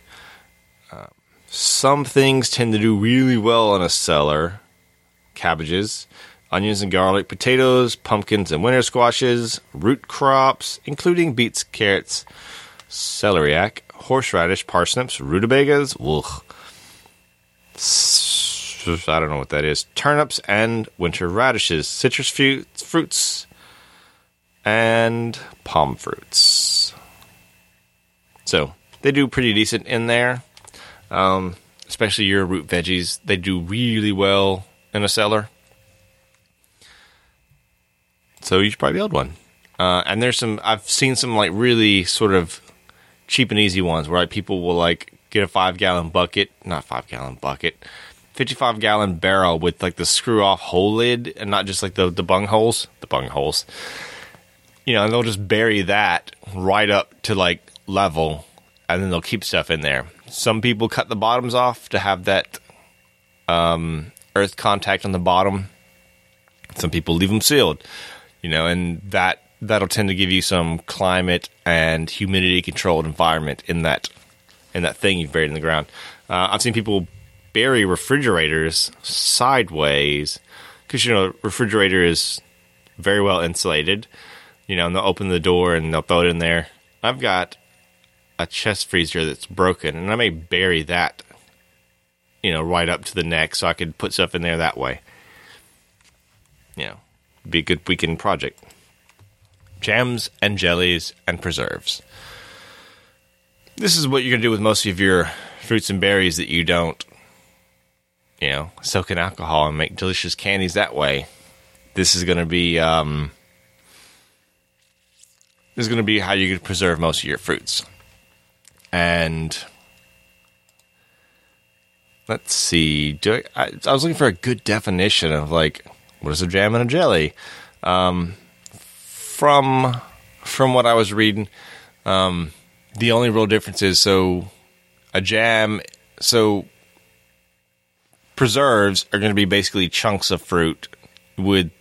Some things tend to do really well in a cellar. Cabbages, onions and garlic, potatoes, pumpkins and winter squashes, root crops, including beets, carrots, celeriac, horseradish, parsnips, rutabagas, I don't know what that is, turnips and winter radishes, citrus fruits, and palm fruits. So, they do pretty decent in there. Especially your root veggies, they do really well in a cellar. So you should probably build one. And I've seen some like really sort of cheap and easy ones where like people will like get a 55-gallon barrel with like the screw off hole lid and not just like the bung holes. You know, and they'll just bury that right up to like level and then they'll keep stuff in there. Some people cut the bottoms off to have that earth contact on the bottom. Some people leave them sealed, you know, and that'll tend to give you some climate and humidity controlled environment in that thing you've buried in the ground. I've seen people bury refrigerators sideways because, you know, refrigerator is very well insulated, you know, and they'll open the door and they'll throw it in there. I've got a chest freezer that's broken, and I may bury that, you know, right up to the neck so I could put stuff in there that way. You know, be a good weekend project. Jams and jellies and preserves. This is what you're going to do with most of your fruits and berries that you don't, you know, soak in alcohol and make delicious candies that way. This is going to be how you can preserve most of your fruits. And let's see. I was looking for a good definition of like what is a jam and a jelly. From what I was reading, the only real difference is preserves are going to be basically chunks of fruit with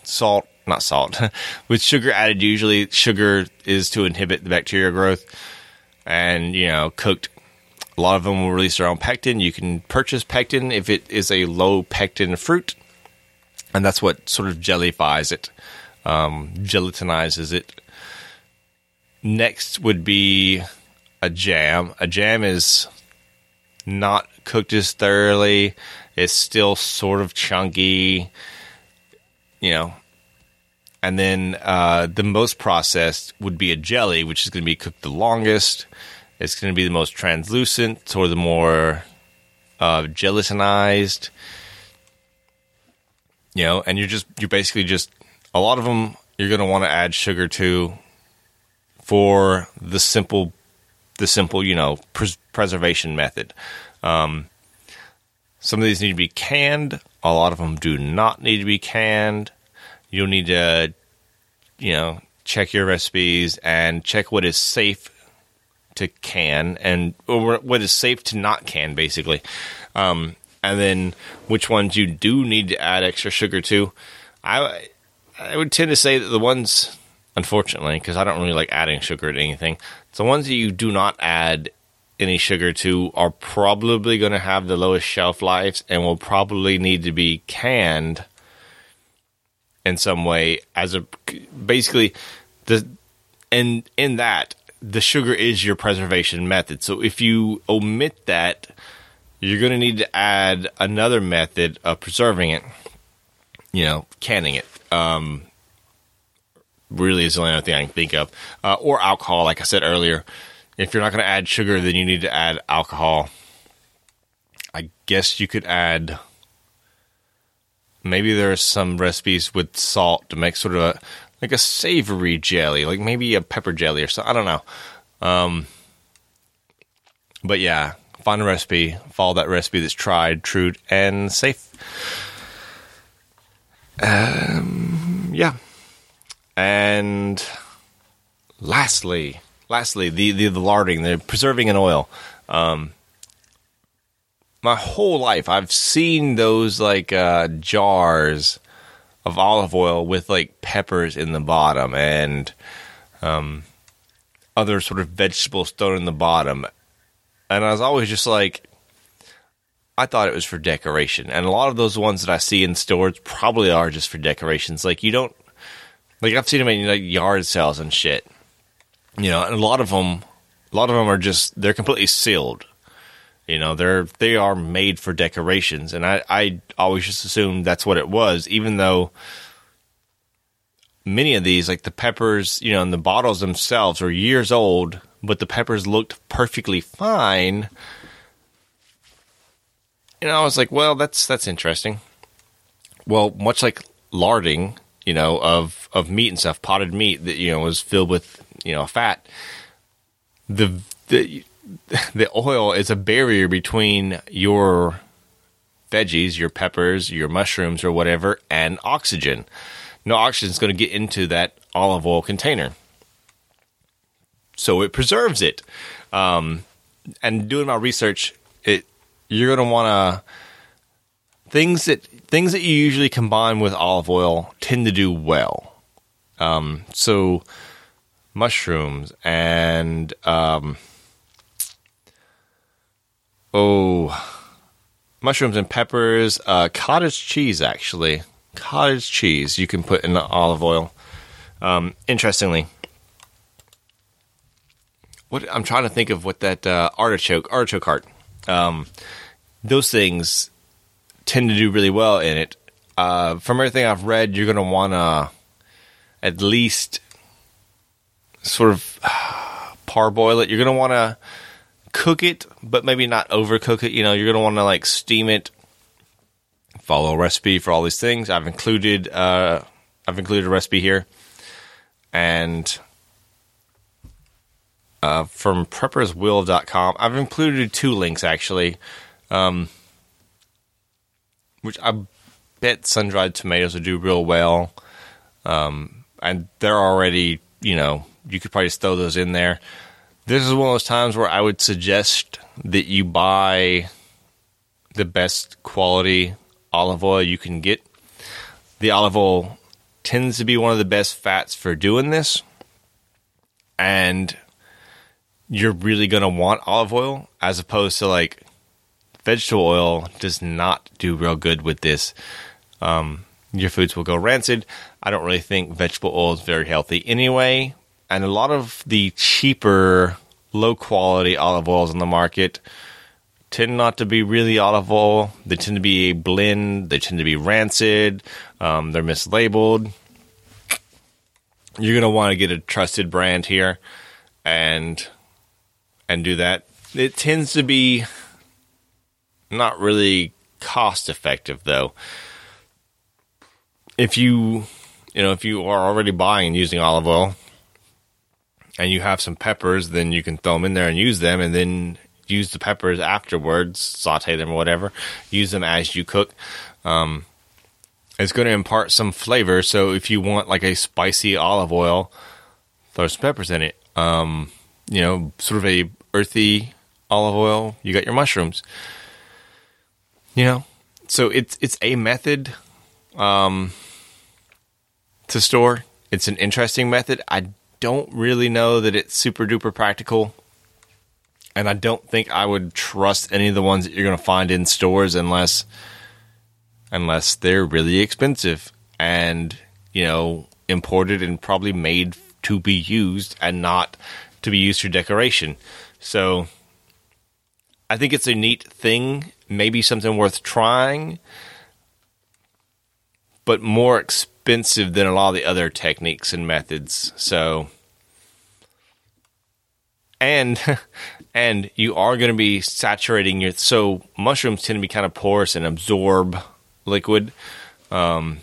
with sugar added. Usually, sugar is to inhibit the bacterial growth. And, you know, cooked. A lot of them will release their own pectin. You can purchase pectin if it is a low pectin fruit. And that's what sort of jellifies it, gelatinizes it. Next would be a jam. A jam is not cooked as thoroughly. It's still sort of chunky, you know. And then the most processed would be a jelly, which is going to be cooked the longest. It's going to be the most translucent, or the more gelatinized. You know, and you're basically just, a lot of them you're going to want to add sugar to for the simple, you know, preservation method. Some of these need to be canned. A lot of them do not need to be canned. You'll need to, check your recipes and check what is safe to can or what is safe to not can, basically. And then which ones you do need to add extra sugar to. I would tend to say that the ones, unfortunately, because I don't really like adding sugar to anything, the ones that you do not add any sugar to are probably going to have the lowest shelf lives and will probably need to be canned in some way basically in that the sugar is your preservation method. So if you omit that, you're going to need to add another method of preserving it, canning it. Really is the only other thing I can think of. Or alcohol, like I said earlier. If you're not going to add sugar, then you need to add alcohol. I guess you could add... Maybe there are some recipes with salt to make sort of a savory jelly. Like maybe a pepper jelly or something. I don't know. But yeah, find a recipe. Follow that recipe that's tried, true, and safe. Yeah. And lastly, the larding, the preserving in oil. My whole life, I've seen those jars of olive oil with peppers in the bottom and other sort of vegetables thrown in the bottom. And I was always just I thought it was for decoration. And a lot of those ones that I see in stores probably are just for decorations. I've seen them in yard sales and shit. And a lot of them are just, they're completely sealed. They are made for decorations, and I always just assumed that's what it was, even though many of these, like the peppers, and the bottles themselves are years old, but the peppers looked perfectly fine. And I was like, well, that's interesting. Well, much like larding, of meat and stuff, potted meat that, was filled with, fat, the oil is a barrier between your veggies, your peppers, your mushrooms, or whatever, and oxygen. No oxygen is going to get into that olive oil container. So it preserves it. And doing my research, you're going to want to... Things that you usually combine with olive oil tend to do well. So mushrooms and... mushrooms and peppers, cottage cheese, actually. Cottage cheese you can put in the olive oil. Interestingly, I'm trying to think of what that artichoke heart. Those things tend to do really well in it. From everything I've read, you're going to want to at least sort of parboil it. You're going to want to cook it, but maybe not overcook it. You're going to want to steam it. Follow a recipe for all these things. I've included a recipe here, and from prepperswill.com, I've included 2 links actually, which I bet sun-dried tomatoes would do real well, and they're already, you could probably just throw those in there. This is one of those times where I would suggest that you buy the best quality olive oil you can get. The olive oil tends to be one of the best fats for doing this, and you're really going to want olive oil, as opposed to vegetable oil does not do real good with this. Your foods will go rancid. I don't really think vegetable oil is very healthy anyway. And a lot of the cheaper, low-quality olive oils on the market tend not to be really olive oil. They tend to be a blend. They tend to be rancid. They're mislabeled. You're going to want to get a trusted brand here and do that. It tends to be not really cost-effective, though. If you are already buying and using olive oil, and you have some peppers, then you can throw them in there and use them, and then use the peppers afterwards, saute them or whatever. Use them as you cook. It's going to impart some flavor. So if you want like a spicy olive oil, throw some peppers in it. Sort of a earthy olive oil. You got your mushrooms. So it's a method to store. It's an interesting method. I don't really know that it's super duper practical. And I don't think I would trust any of the ones that you're going to find in stores unless they're really expensive and, imported and probably made to be used and not to be used for decoration. So I think it's a neat thing, maybe something worth trying, but more expensive than a lot of the other techniques and methods. So, and you are going to be saturating so mushrooms tend to be kind of porous and absorb liquid. I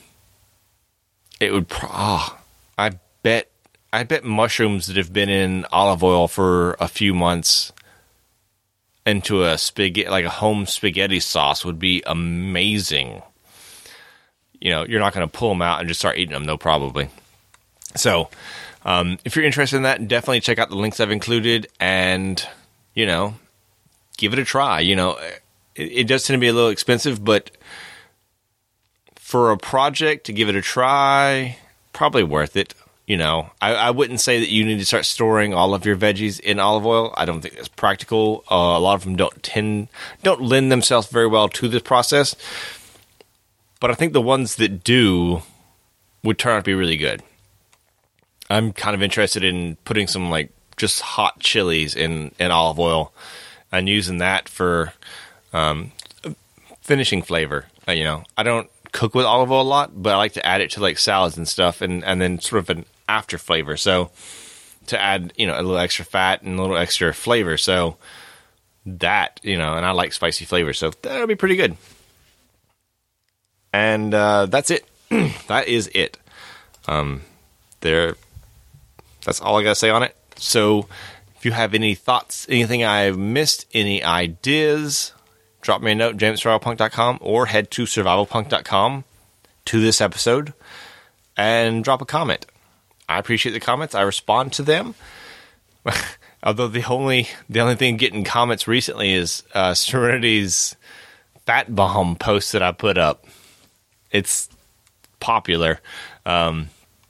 bet mushrooms that have been in olive oil for a few months into a spaghetti, like a home spaghetti sauce, would be amazing. You're not going to pull them out and just start eating them, though, probably. So, if you're interested in that, definitely check out the links I've included and, give it a try. It does tend to be a little expensive, but for a project to give it a try, probably worth it. I wouldn't say that you need to start storing all of your veggies in olive oil. I don't think that's practical. A lot of them don't lend themselves very well to this process. But I think the ones that do would turn out to be really good. I'm kind of interested in putting some like just hot chilies in olive oil and using that for finishing flavor. I don't cook with olive oil a lot, but I like to add it to like salads and stuff, and then sort of an after flavor. So to add, a little extra fat and a little extra flavor. So that, and I like spicy flavor, so that'll be pretty good. And that's it. That is it. That's all I gotta say on it. So if you have any thoughts, anything I've missed, any ideas, drop me a note, james@survivalpunk.com, or head to survivalpunk.com to this episode and drop a comment. I appreciate the comments. I respond to them. Although the only thing getting comments recently is Serenity's Fat Bomb post that I put up. It's popular, and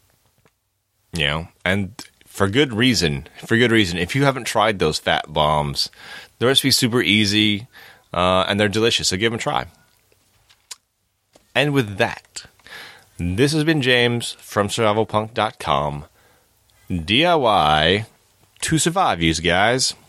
for good reason. If you haven't tried those fat bombs, the recipe's super easy, and they're delicious. So give them a try. And with that, this has been James from survivalpunk.com. DIY to survive, you guys.